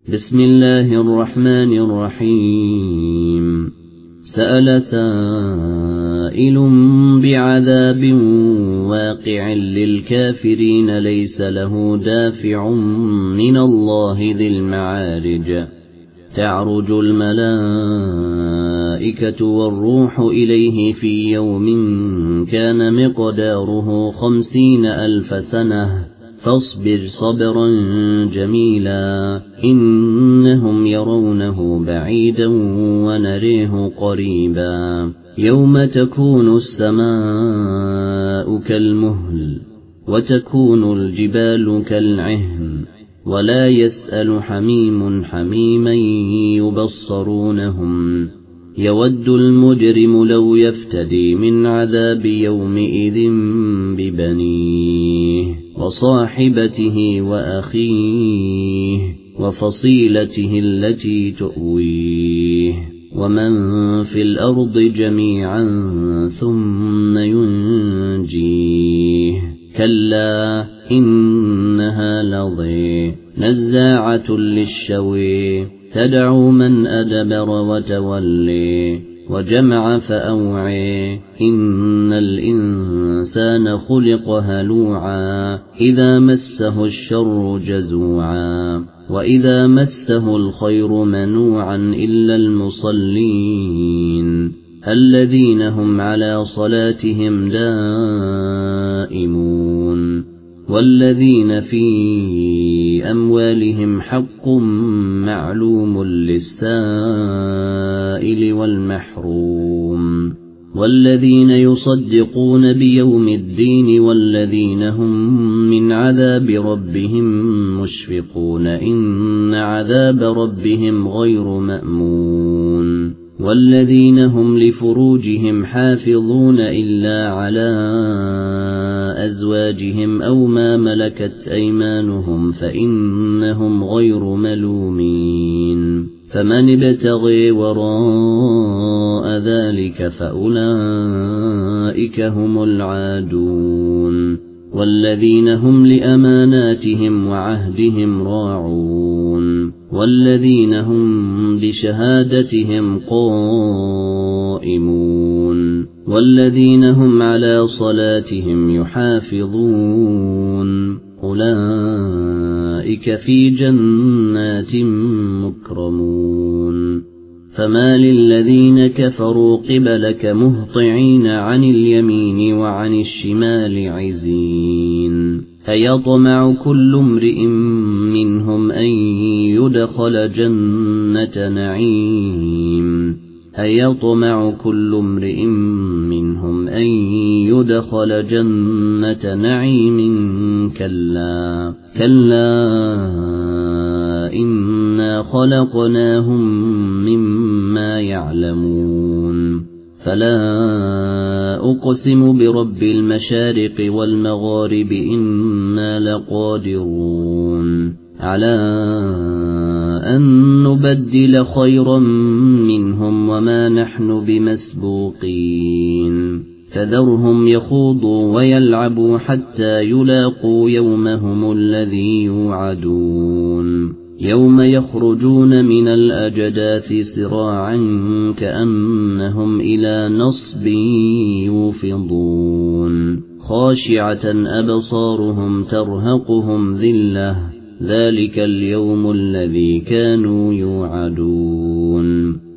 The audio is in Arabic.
بسم الله الرحمن الرحيم. سأل سائل بعذاب واقع للكافرين ليس له دافع من الله ذي المعارج. تعرج الملائكة والروح إليه في يوم كان مقداره 50,000 سنة فاصبر صبرا جميلا إنهم يرونه بعيدا ونريه قريبا يوم تكون السماء كالمهل وتكون الجبال كالعهن ولا يسأل حميم حميما يبصرونهم يود المجرم لو يفتدي من عذاب يومئذ ببنيه وصاحبته وأخيه وفصيلته التي تؤويه ومن في الأرض جميعا ثم ينجيه كلا إنها لظى نزاعة للشوى تدعو من أدبر وتولي وجمع فأوعي إن الإنسان خلق هلوعا إذا مسه الشر جزوعا وإذا مسه الخير منوعا إلا المصلين الذين هم على صلاتهم دائمون والذين في أموالهم حق معلوم للسائل والمحروم والذين يصدقون بيوم الدين والذين هم من عذاب ربهم مشفقون إن عذاب ربهم غير مأمون والذين هم لفروجهم حافظون إلا على أزواجهم أو ما ملكت أيمانهم فإنهم غير ملومين فمن ابتغي وراء ذلك فأولئك هم العادون والذين هم لأماناتهم وعهدهم راعون والذين هم بشهادتهم قائمون والذين هم على صلاتهم يحافظون أولئك في جنات مكرمون فما للذين كفروا قبلك مهطعين عن اليمين وعن الشمال عزين أيطمع كل امرئ منهم أن يدخل جنة نعيم أيطمع كل امرئ منهم أن يدخل جنة نعيم كلا إنا خلقناهم مما يعلمون فلا أقسم برب المشارق والمغارب إنا لقادرون على أن نبدل خيرا منهم وما نحن بمسبوقين فذرهم يخوضوا ويلعبوا حتى يلاقوا يومهم الذي يوعدون يوم يخرجون من الأجداث سراعا كأنهم إلى نصب يوفضون خاشعة أبصارهم ترهقهم ذلة ذلك اليوم الذي كانوا يوعدون